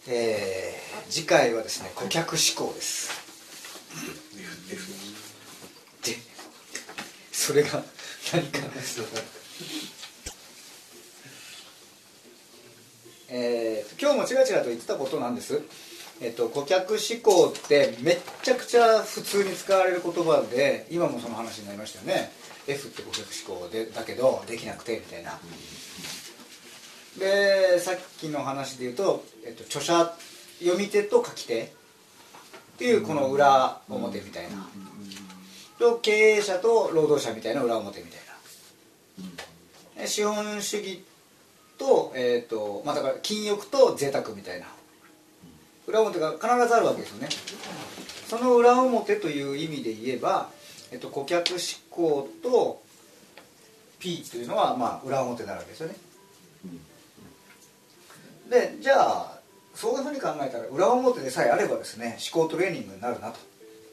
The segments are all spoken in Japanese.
次回はですね、顧客志向です。で、それが何か今日もちらちらと言ってたことなんです。顧客志向ってめっちゃくちゃ普通に使われる言葉で、今もその話になりましたよね。F って顧客志向でだけどできなくてみたいな。で、さっきの話で言うと、著者、読み手と書き手っていうこの裏表みたいな、と経営者と労働者みたいな裏表みたいな、資本主義と、だから禁欲と贅沢みたいな裏表が必ずあるわけですよね。その裏表という意味で言えば、顧客志向と P というのは裏表になるわけですよね。で、じゃあそういうふうに考えたら裏表でさえあればですね、思考トレーニングになるなと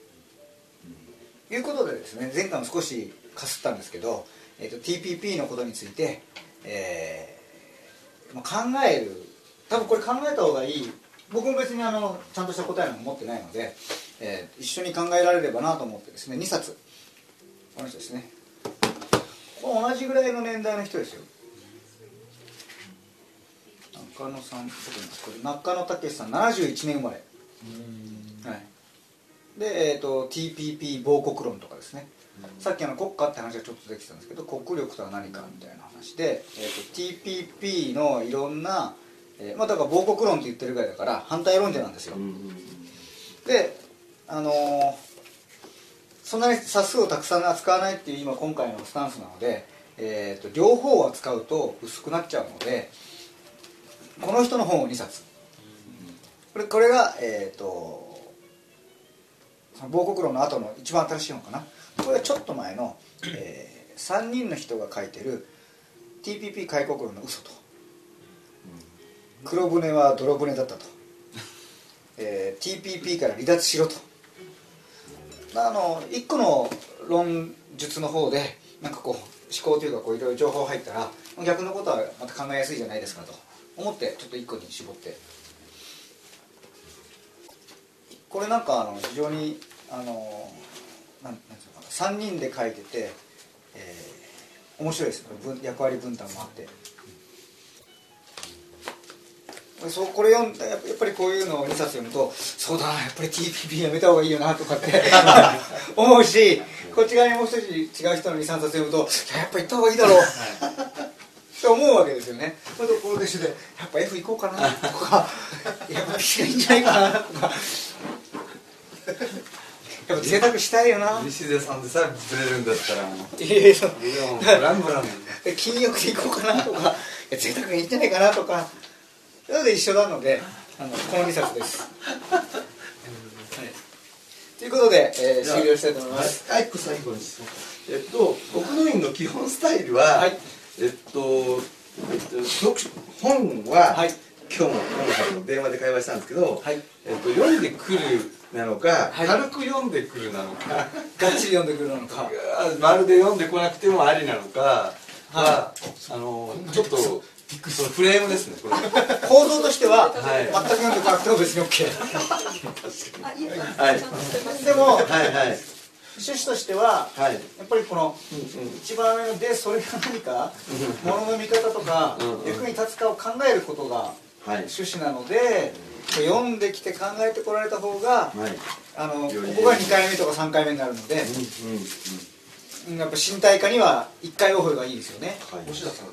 いうことでですね、前回も少しかすったんですけど、TPP のことについて、考える、多分これ考えた方がいい。僕も別にちゃんとした答えなんか持ってないので、一緒に考えられればなと思ってですね、2冊、この人ですね、この同じぐらいの年代の人ですよ。中野さん、これ中野武さん、71年生まれ、はい、で、TPP 亡国論とかですね、さっき国家って話がちょっと出てきたんですけど、国力とは何かみたいな話で、TPP のいろんな、だから亡国論って言ってるぐらいだから反対論者なんですよ。で、そんなに冊数をたくさん扱わないっていう今回のスタンスなので、両方を扱うと薄くなっちゃうので、この人の本を2冊、これが、亡国論の後の一番新しい本かな。これはちょっと前の、3人の人が書いてる TPP 開国論の嘘と、黒船は泥船だったと、TPP から離脱しろと、一個の論述の方でなんかこう思考というか、こういろいろ情報入ったら逆のことはまた考えやすいじゃないですかと思って、ちょっと一個に絞って、これなんか非常になんていうのかな、3人で書いてて、面白いです。役割分担もあって、これ読んだやっぱりこういうのを2冊読むと、そうだな、やっぱり TPP やめた方がいいよなとかって思うし、こっち側にもう一人違う人の2、3冊読むと、やっぱり行った方がいいだろうと思うわけですよね。これで一緒で、やっぱ F 行こうかなとか、やっぱ P がいいんじゃないかなとかやっぱ贅沢したいよな。 西出さんでさえずれるんだったら、 ブランブラン金欲で行こうかなとか、贅沢がいいんじゃないかなとか、それで一緒なので、この2冊です。はい、ということで、終了したいと思います。 はい、最後に国土院の基本スタイルは、はい、本は、はい、今日も電話で会話したんですけど、はい、読んでくるなのか、はい、軽く読んでくるなのか、 がっちり読んでくるなのか、 まるで読んでこなくてもありなのかは、ちょっとそのフレームですね。これ構造としては、はい、全く読んでこなくても別に OK でも、はいはい、趣旨としては、はい、やっぱりこの、一番上ので、それが何か物の見方とか役に立つかを考えることが趣旨なので、読んできて考えてこられた方が、ここが2回目とか3回目になるので、やっぱ身体化には1回オフがいいですよね。